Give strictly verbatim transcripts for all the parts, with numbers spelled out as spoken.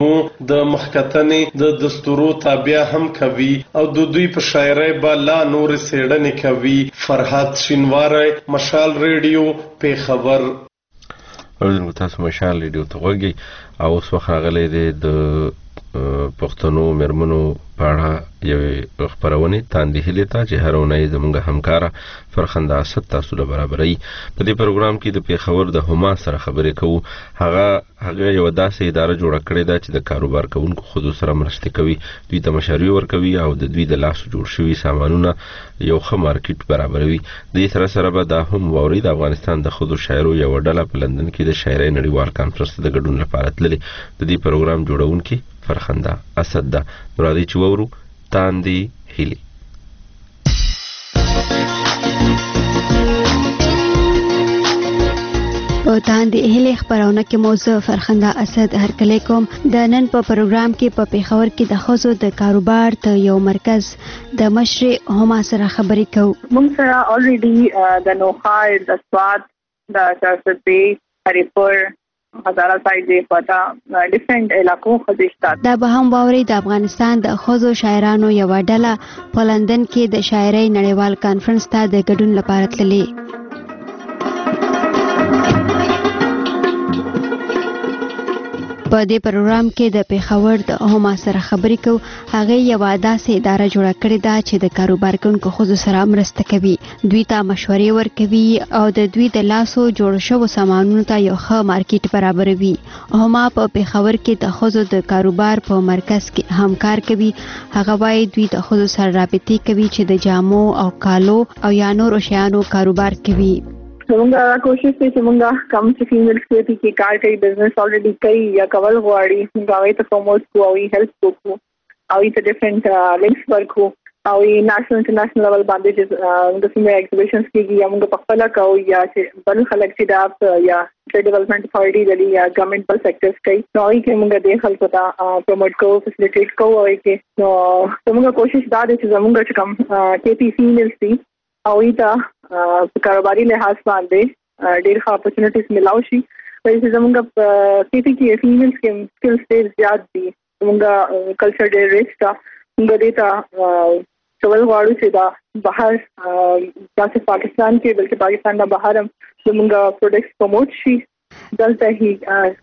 د مخکتنې د دستورو تابع هم کوي او د دوی په شاعرۍ به لا نور څېړنې کوي. فرحات شینواری، مشال ریډیو، پیښور. اوریدونکو تاسو مشال ریډیو ته غوږی او اوس وخت راغلی دی د پښتنو مېرمنو په اړه یوې خپرونې تاندې هیلې ته چې هره اونۍ زموږ همکاره فرخنده اسد تاسو له برابروي. په دې پروګرام کې د پیښور د هما سره خبرې کوو. هغه هغه یو داسې اداره جوړه کړې ده چې د کاروبار کوونکو خود سره مرسته کوي، دوی ته مشاريع ورکوي او د دوی د لاسو جوړ شوي سامانونه یو ښه مارکیټ برابروي. د دې سره سره به دا هم واوري د افغانستان د خود شاعرو یو ډله په لندن کې د شاعرۍ نړیوال کانفرنس د ګډون لپاره تللې. د دې پروګرام جوړونکي فرخنده اسد ده. مرادي چې وورو تاندې هیلې. په تاندې هیلې خبرونه کې موضوع فرخنده اسد هرکلی کوم. د نن په پروګرام کې په پیښور کې د ښځو د کاروبار ته یو مرکز د مشر هما سره خبرې کوو. موږ سره الریډي د نوخا، د سوات، د چارسدې، هریپور، هزاره سایډ دی پتا ډیفرنٹ علاقو خدشتات. دا به هم باوري د افغانستان د ښځو شاعرانو یو ډله په لندن کې د شاعرۍ نړیوال کانفرنس ته د ګډون لپاره تللې. په دې پروګرام کې د پیښور د هما سره خبرې کوو. هغه یو داسې اداره جوړه کړې ده چې د کاروبار کوونکو ښځو سره مرسته کوي، دوی ته مشورې ورکوي او د دوی د لاسو جوړ شوو سامانونو ته یو ښه مارکیټ برابروي. هما په پیښور کې د ښځو د کاروبار په مرکز کې همکار کوي. هغه وايي دوی د ښځو سره رابطې کوي چې د جامو او کالو او یا نورو شیانو کاروبار کوي. موږ کوشش کوي چې موږ کم چې فیمیلز کې چې کار کوي، بزنس الریډي کوي یا کول غواړي، موږ هغه ته پروموټ کوو او هیلپ کوو او ته ډیفرنٹ لینکس ورکو او نېشنل انټرنیشنل لیول باندې چې د فیمیل ایگزیبیشنز کې یا موږ په خپل کوو یا چې بل خلک چې دا یا ټریډ ډیولپمنٹ اتھارټي دلی یا ګورنمنت بل سیکټرز کوي نو هغه کې موږ د خلکو ته پروموټ کوو، فیسیلیټیټ کوو او کې نو موږ کوشش دا ده چې زموږ چې کوم کې پی فیمیلز دي او ایته په کاروباري لحاظ باندې ډېر ښه اپورچونټیز ملاو شي. چې زموږ په کې پی کې فیمیلز کې سکلز ډېر زیات دي، زموږ کلچر ډېر ریچ ده. موږ دې ته کول غواړو چې دا بهر داسې پاکستان کې بلکې پاکستان نه بهر هم زموږ پروډکټس پروموټ شي. دلته هی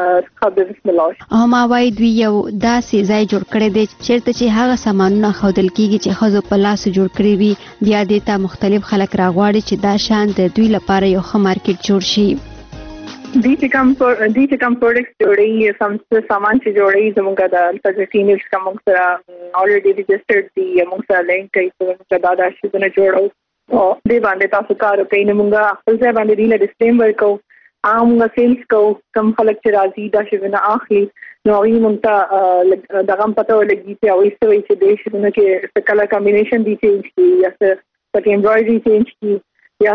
هما وايي دوی یو داسې ځای جوړ کړی دی چیرته چې هغه سامانونه ښودل کیږي چې ښځو په لاس جوړ کړي وي. بیا دې ته مختلف خلک راغواړي چې دا شان د دوی لپاره یو ښه مارکیټ جوړ شي. دې چې کوم دې چې کوم پروډکټس جوړي سم سامان چې جوړي زموږ د فیمیلز کوم سره الریډي ريجسترډ دي، موږ سره لینک کوي چې دا دا شي نه جوړو او دې باندې تاسو کار کوي. نو موږ خپل ځای باندې ډیله ډیسپلیم ورکو، عام سیلز کو کم خلک چې راځي دا شي نه اخلي نو هغه مونږ ته دغه پته ولګي چې او ایسته وي چې د شنو کې څه کلر کمبینیشن دي چینج کی یا څه پکې امبرايډري چینج کی یا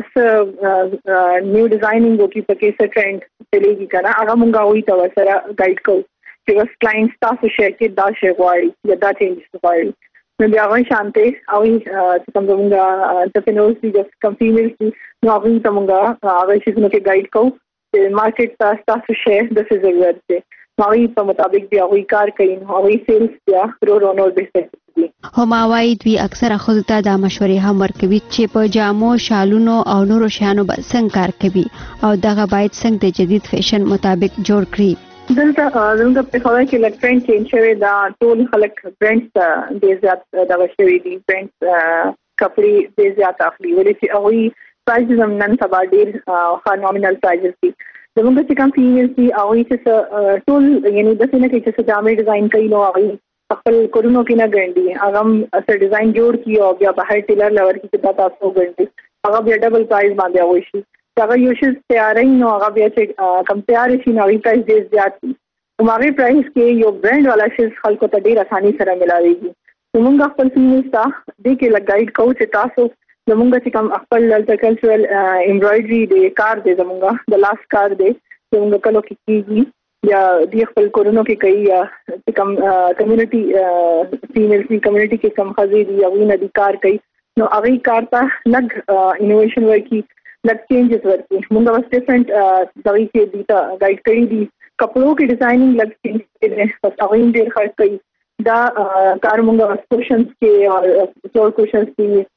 څه نیو ډیزاینینګ وکي پکې څه ټرند چلیږي کنه هغه مونږ وایي ته سره ګایډ کو چې بس کلاینټ تاسو شي کې دا شی غواړي یا دا چینج غواړي نو بیا غوښ شانته او چې کوم زمونږ انټرپرینورز دي چې کوم فیمیلز دي نو هغه ته مونږ هغه شي چې ګایډ کو مارکیټ تاسو تاسو شي د څه ضرورت دی نوې په مطابق بیا وی کار کوي نوې سیلز بیا رو رو نو به دي. هما وايي دوی اکثره خود ته د مشورې هم ورکوي چې په جامو، شالونو او نورو شیانو به څنګه کار کوي او دغه باید څنګه د جدید فیشن مطابق جوړ کړي. دلته زموږ په خبره کې لک ټرند چینج شوی دا ټول خلک برانډز د زیات دغه شوی دي، برانډز کپڑے د زیات اخلي ولې چې هغه پرایز هم نن سبا ډیر ښه نومینل پرایز دي. زموږ چې کوم فیمیلز دي او چې ټول یعنی د څه نه کې چې جامې ډیزاین کوي نو هغه خپل کورونو کې نه ګڼي، هغه اصل ډیزاین جوړ کی او بیا بهر ټیلر لور کې چې تاسو ګڼي هغه بیا ډبل پرایز باندې وایي شي. هغه یو شی تیارې نو هغه بیا چې کم تیار شي نو هغه پرایز ډیر زیات دي. هغه پرایز کې یو برانډ والا شی خلکو ته ډیر اساني سره ملاويږي. موږ خپل فیمیلز ته دې کې لګایډ کوو چې تاسو زمونږ چې کوم خپل دلته کلچرل امبرايډري د کار دی زمونږ د لاس کار دی زمونږ کلو کې کیږي یا د خپل کورونو کې کوي یا چې کوم کمیونټي فیمیل سی کمیونټي کې کوم خزي دي او نه دي کار کوي نو هغه کار ته لګ انوویشن ورکی لګ چینجز ورکی موږ واس ډیفرنٹ دغه کې دي ته ګایډ کړی دي کپړو کې ډیزاینینګ لګ دي بس هغه یې ډېر خرڅ کوي دا کار موږ کوشنز کې او فلور کوشنز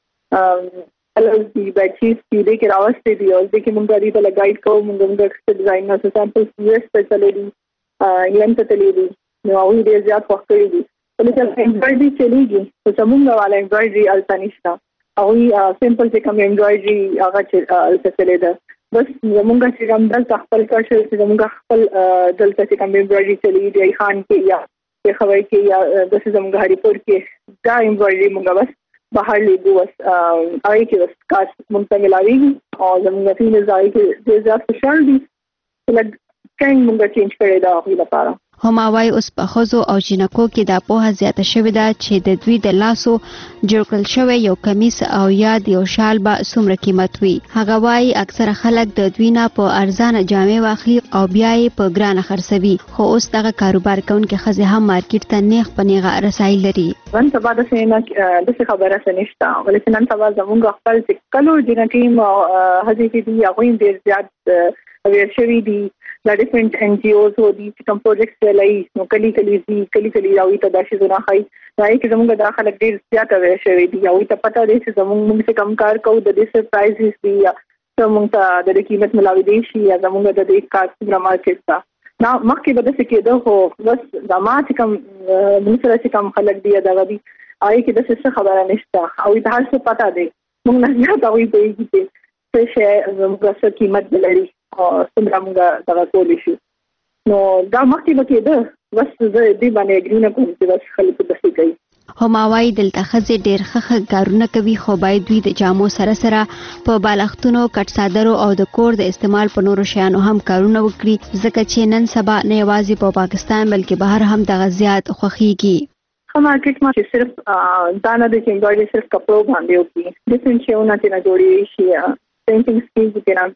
کې الز دی بیچیز کی دې کې راوستي دي او دې کې موږ دې ته لګایډ کوو موږ موږ ډیزاین نه سامپل یو اس په چلې دي انګلند ته تللی دي نو هغه دې زیات وخت کوي دي ولکه امبرايډري چلیږي چې څنګه والا امبرايډري التنشتا او سمپل چې کوم امبرايډري هغه چې چلې ده بس موږ چې کوم دلته خپل کار شي چې موږ خپل دلته چې کوم امبرايډري چلی دی خان کې یا په خوي کې یا د زموږ هریپور کې دا امبرايډري موږ بس بهر لیدو بس هغه کې بس کار موږ ملاويږي او زموږ فین ځای کې د زیات خوشحال دي لکه څنګه موږ چینج کړی دا خو لپاره هماوای اوس په خوځو او جنکو کې د پوهه زیاته شوې ده چې د دوی د لاسو جوړ کړل شوی یو کمیس او یا د یو شال به څومره قیمت وي هغه وايي اکثره خلک د دوی نه په ارزانه جامې واخلي او بیا یې په ګرانه خرڅوي خو اوس دغه کاروبار کوونکي ښځې هم مارکیټ ته نیغ په نیغه رسایي لري نن سبا د سینا د خبره سنشتا ولې نن سبا زموږ خپل کلو جنکیم او هغه دي هغه ډیر زیات اویر شوی دي د ډیفرنٹ ان جی اوز او دي کوم پروجیکټس چلای نو کلی کلی دي کلی کلی راوي ته داسې زونه خای راي کې زموږ د خلک ډیر زیات اویر شوی دي او ته پته دي چې زموږ موږ څه کم کار کوو د دې سرپرایزز دي یا زموږ ته د قیمت ملاوي دي شي یا زموږ د دې کار څخه مارکیټ تا نو مخکې به د څه کېده خو بس د ما چې کم موږ سره چې کم خلک دي دا غوي آی کې د څه خبره نشته او د هر څه پته دي موږ نه یا دا وی به کې څه شي زموږ څه قیمت لري او څنګه موږ دا کولای شو نو دا مخکې به کېده بس د دې باندې اګرینه کوم چې بس خلک د څه کوي هماوای دلته خځې ډېر ښه کارونه کوي خو باید دوی د جامو سره سره په بالښتونو کټ صادرو او د کور د استعمال په نورو شیانو هم کارونه وکړي ځکه چې نن سبا نه یوازې په پاکستان بلکې بهر هم دغه زیات خوښیږي خو مارکیټ ما چې صرف دا نه د چې امبرايډري صرف کپړو باندې وکړي ډیفرنٹ شیونه چې نه جوړي شي painting skills के नाम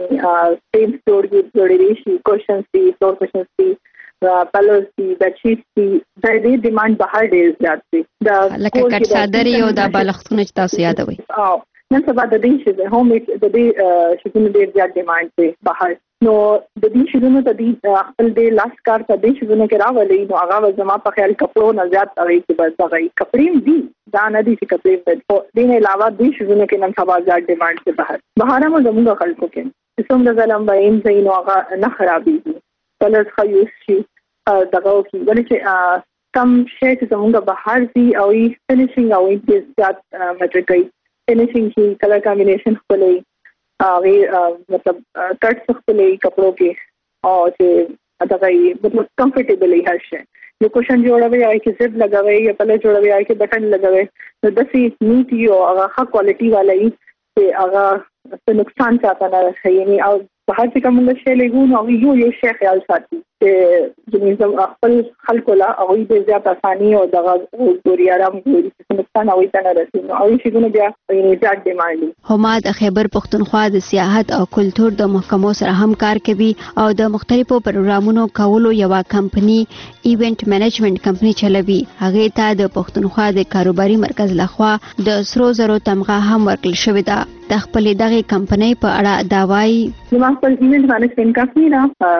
paint store की जोड़ी शी क्वेश्चंस थी फ्लोर क्वेश्चंस थी पलर्स थी बेडशीट्स थी د دې ډیماند بهر ډیر زیات دی دا لکه کټ صادري او د بالښتونو چې تاسو یادوي او نن سبا د دې چې هوم میډ د دې شګونو ډیر زیات ډیماند دی بهر نو د دې شګونو ته د خپل د لاس کار ته د شګونو کې راولي نو هغه زما په خیال کپړو نه زیات اوي چې بس هغه کپړې دي دا نه دي چې کپړې په دې علاوه د شګونو کې نن سبا زیات ډیماند دی بهر بهر هم زموږ خلکو کې څومره ځلم به ایم زین او هغه نه خرابېږي کلرز خو یوز شي دغه کې ولې چې کم شي چې زموږ بهر دي او یې فینیشینګ او یې زیات مټریکي فینیشینګ کی کلر کمبینیشن خپلې هغه مطلب کټ خپلې کپړو کې او چې دغه یې مطلب کمفورټیبل هر شي یو کوشن جوړوي یا کې زب لګوي یا پله جوړوي یا کې بٹن لګوي نو داسې نیټ یو هغه ښه کوالټي والا یې چې هغه څه نقصان چاته نه رسوي یعنی او بهر چې کوم شی لګو نو یو یو شی خیال ساتي چې جنیزم خپل خلکو لا او دې زیات اساني او دغه ګوري آرام ګوري چې نقصان او ته نه رسي نو او شي ګونه بیا یعنی زیات ډیماند هما د خیبر پښتونخوا د سیاحت او کلچر د محکمو سره هم کار کوي او د مختلفو پروګرامونو کولو یو کمپنی ایونت منیجمنت کمپنی چلوي هغه ته د پښتونخوا د کاروباري مرکز لخوا د سرو زرو تمغه هم ورکړل شوې ده د خپل دغه کمپنی په اړه دا وایي زما خپل ایونت مینجمنت کمپنی دا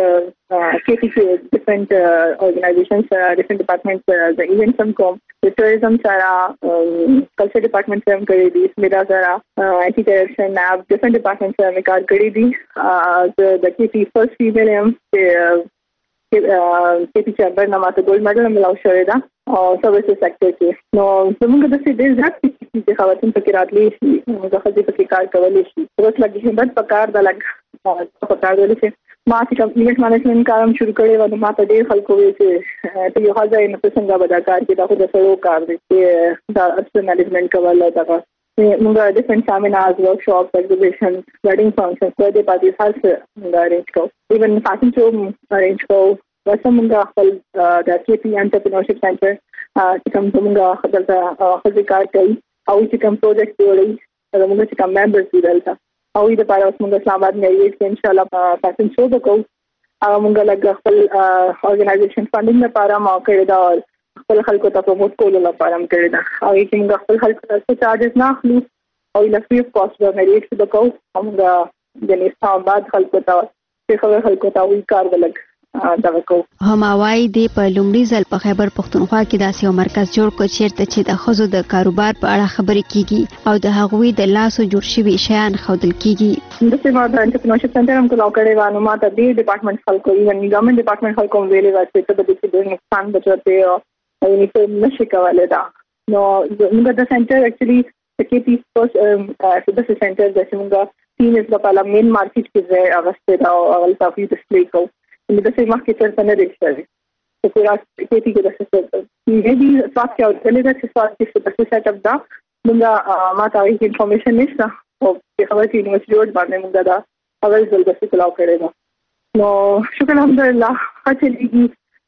د K P C different uh, organizations, uh, different departments, uh, the events some come, the tourism sara, um, culture department se hum kari di, smida sara, uh, I T direction, lab, different departments se hum kaar kari di. Uh, the the K P first female hum se uh, K P chamber nama to gold medal milaw shwe da और services sector के नो زموږ د څه ډیر ځات چې خواتین پکې راتلې شي موږ خځې پکې کار کولې شي اوس لګي هم بد پکار د لګ پکار ولې چې ما چې کوم ایونت مینجمنت کارم شروع کړی و نو ما ته ډیر خلکو وی چې ته یو ځای نه څنګه ودا کار کې دا خو د سړو کار دی چې دا اصل مینجمنت کول دا موږ ډیفرنٹ سیمینارز ورکشاپس ایگزیبیشنز ویډینګ فنکشنز کوی د پاتې هر څه موږ ارینج کوو ایون فیشن شو ارینج کوو وسمونږ خپل د کے پی انټرپرینورشپ سنټر چې کوم زمونږ دلته خځې کار کوي او چې کوم پروجیکټ جوړوي زمونږ چې کوم ممبرز دي دلته او د لپاره اوس موږ اسلام آباد کې یې ان شاء الله فیشن شو وکړو او موږ لږ خپل اورګنایزیشن فنډینګ لپاره ما کړی دا خپل خلکو ته پروموټ کولو لپاره هم کړی دا او چې موږ خپل خلکو ته چارجز نه اخلو او له فری اف کاسټ باندې ریټ وکړو موږ د اسلام آباد خلکو ته چې خلکو ته وی کار ولګ دا وکړو. هماوای دی په لومړي ځل په خیبر پښتونخوا کې داسې یو مرکز جوړ کړ چیرته چې د ښځو د کاروبار په اړه خبرې کیږي او د هغوی د لاسو جوړ شوي شیان ښودل کیږي. د سیمه د انټرپرینورشپ سنټر هم کولاو کړی و، نو ما ته دې ډپارټمنټ خلکو ایون ګورنمنت ډپارټمنټ خلکو ویلې و چې ته د دې د نقصان بچوته او یعنی څه نشي کولای دا. نو موږ د سنټر اکچولی د کې پی پوس د سنټر د څنګه تین اس په اړه مین مارکیټ کې ځای اغسته دا او اول تاسو ډسپلی کو د دې مخکې تر څنګه دی شوی چې پورا کې پی کې د سیستم یې دې فاکټ او دلیل چې فاکټ چې د سیټ اپ دا موږ ما ته هیڅ انفارمیشن نشته او په خبره کې یونیورسيټي روډ باندې موږ دا اول ځل د سیټلاو کړی دا. نو شکر الحمدلله چې دې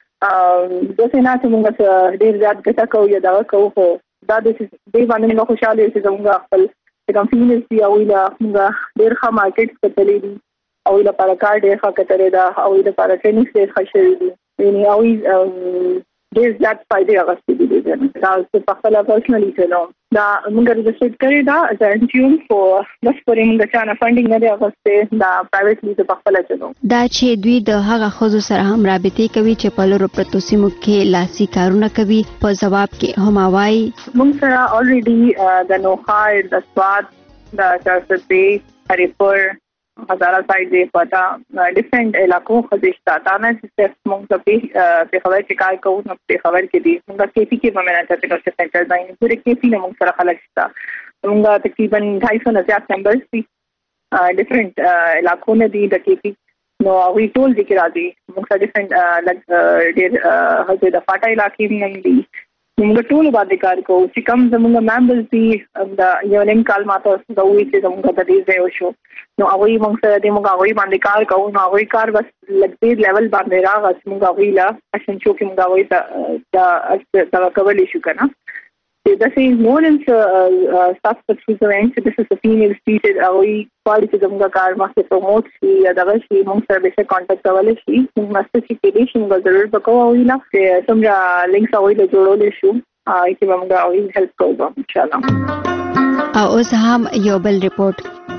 د سینا چې موږ ډیر زیات ګټه کوو یا دا کوو خو دا د دې باندې موږ خوشاله یو چې موږ خپل کمپنیز دی او له موږ ډیر ښه مارکیټ کتلې دي او له لپاره کار ډیر ښه کتلې دا او له لپاره ټریننګ ډیر ښه شوی دي یعنی او ډیر زیات فائدې اغستې دي دا چې په خپل پرسنلی چلو دا موږ رجسټر کړی دا از انټیوم فور بس پرې موږ چانه فاندینګ نه دی اغستې دا پرایویټلی په خپل چلو دا چې دوی د هغه ښځو سره هم رابطې کوي چې په لورو پرتو سیمو کې لاسي کارونه کوي. په جواب کې هماوای موږ سره الریډي د نوخا د سواد د چارسدې هریپور هزاره سایډ دی پتا ډیفرنٹ علاقو خدشتا تا نه چې موږ په په خبر چې کار کوو نو په خبر کې دي موږ کې پی کې باندې راځي چې سنټر باندې پورې کې پی موږ سره خلک شتا موږ تقریبا ढाई सौ نه زیات ممبرز دي ډیفرنٹ علاقو نه دي د کې پی نو وی ټول ذکر راځي موږ سره ډیفرنٹ لګ ډیر هغه د فاټا علاقې نه دي موږ ټول باندې کار کوو چې کوم زموږ ممبرز دي دا یو لین کال ماته دا وی چې زموږ د دې ځای شو نو هغه موږ سره د موږ هغه باندې کار کوو نو هغه کار بس لګې لیول باندې راغس موږ هغه لا عشان شو کې موږ هغه دا دا کولې شو کنه دا سي مورنس سټاف پټریزمنت this is a female seated هغه پالیسي زموږ کار مخه پروموټ شي یا دغه شي موږ سره به کانټاکټ کولای شي موږ ماستر کې شي موږ ضرور وکړو ویلا چې څومره لینکس هغه له جوړول شو چې موږ هغه هیلپ کوو ان شاء الله. او اوس هم یو بل ریپورت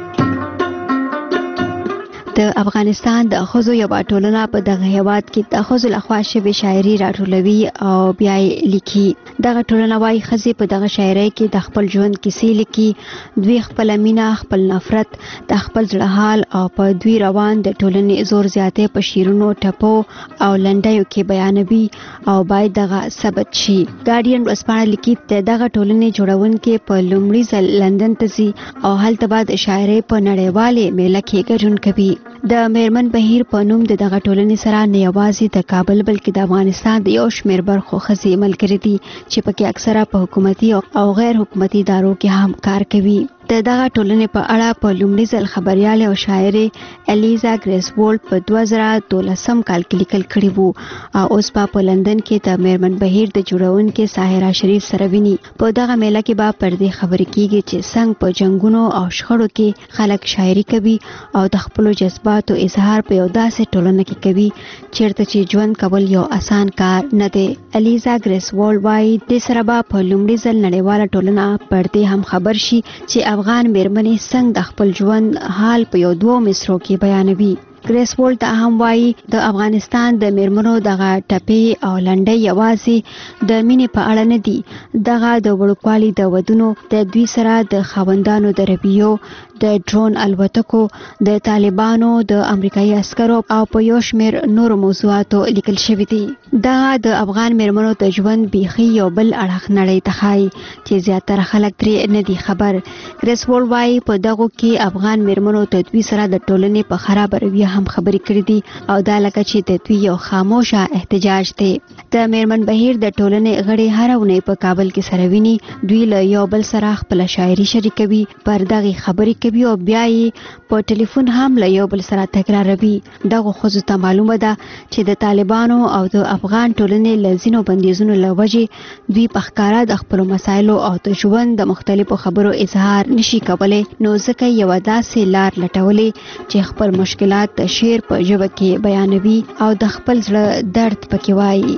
د افغانستان د ښځو یو ټولنه په دغه هیواد کې د ښځو لخوا شوې شاعري راټولوي او بیا یې لیکي. دغه ټولنه وايي ښځې په دغه شاعرۍ کې د خپل ژوند کیسې لیکي، دوی خپل مینه، خپل نفرت، د خپل زړه حال او په دوی روان د ټولنې زور زیاتې په شیرونو، ټپو او لنډیو کې بیانوي او باید دغه ثبت شي. ګارډین ورځپاڼه لیکي چې دغه ټولنې جوړونکي په لومړي ځل لندن ته ځي او هلته به د شاعرۍ په نړیوالې میله کې ګډون کوي. د میرمن بهیر په نوم د دغه ټولنې سره نه یوازې د کابل بلکې د افغانستان د یو شمېر برخو ښځې ملګرې دي چې پکې اکثره په حکومتي او غیر حکومتي ادارو کې هم کار کوي. د دغه ټولنې په اړه په لومړي ځل خبرياله او شاعره الیزا ګریسوولډ په دوه زره دولسم کال کې لیکل کړي وو او اوس په لندن کې د میرمن بهیر د جوړونکو ساحره شریف سره ویني. په دغه میله کې به پر دې خبرې کیږي چې څنګه په جنگونو او شخړو کې خلک شاعري کوي او د خپل جذباتو اظهار په یو داسې ټولنه کې کوي چیرته چې ژوند کول یو اسان کار نه دی. الیزا ګریسوولډ وايي د سره به په لومړي ځل نړیواله ټولنه پر دې هم خبر شي چې افغان میرمنې څنګه د خپل ژوند حال په یو دوه مصرو کې بیانوي. ګریسوولډ هم وايي د افغانستان د میرمنو دغه ټپې او لنډۍ یوازې د مینې په اړه نه دي، دغه د وړوکوالي د ودونو، د دوی سره د خاوندانو د ربیو، د ډرون الوتکو، د طالبانو، د امریکایي عسکرو او په یو شمېر نورو موضوعاتو لیکل شوي دي. دا د افغان میرمنو د ژوند بیخي یو بل اړخ نړۍ ته ښایي چې زیاتره خلک ترې نه دي خبر. ګریسوولډ وايي په دغو کې افغان میرمنو د دوی سره د ټولنې په خراب رویه هم خبرې کړې دي او دا لکه چې د دوی یو خاموشه احتجاج دی. د میرمن بهیر د ټولنې غړي هر اونۍ په کابل کې سره ویني، دوی له یو بل سره خپل شاعري شریکوي، پر دغه خبرې کوي او بیا یې په ټلیفون هم له یو بل سره تکراروي. دغه ښځو ته معلومه ده چې د طالبانو او د افغان ټولنې له ځینو بندیزونو له وجې دوی په ښکاره د خپلو مسایلو او د ژوند د مختلفو خبرو اظهار نشي کولی، نو ځکه یوه داسې لار لټولې چې خپل مشکلات د شعر په ژبه کې بیانوي او د خپل زړه درد پکې وایي.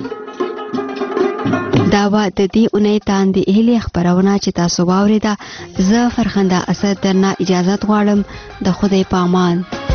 دا و د دې اونۍ تاندې هیلې خبرونه چې تاسو واورېده. زه فرخنده اسد درنه اجازه غواړم. د خدای په امان.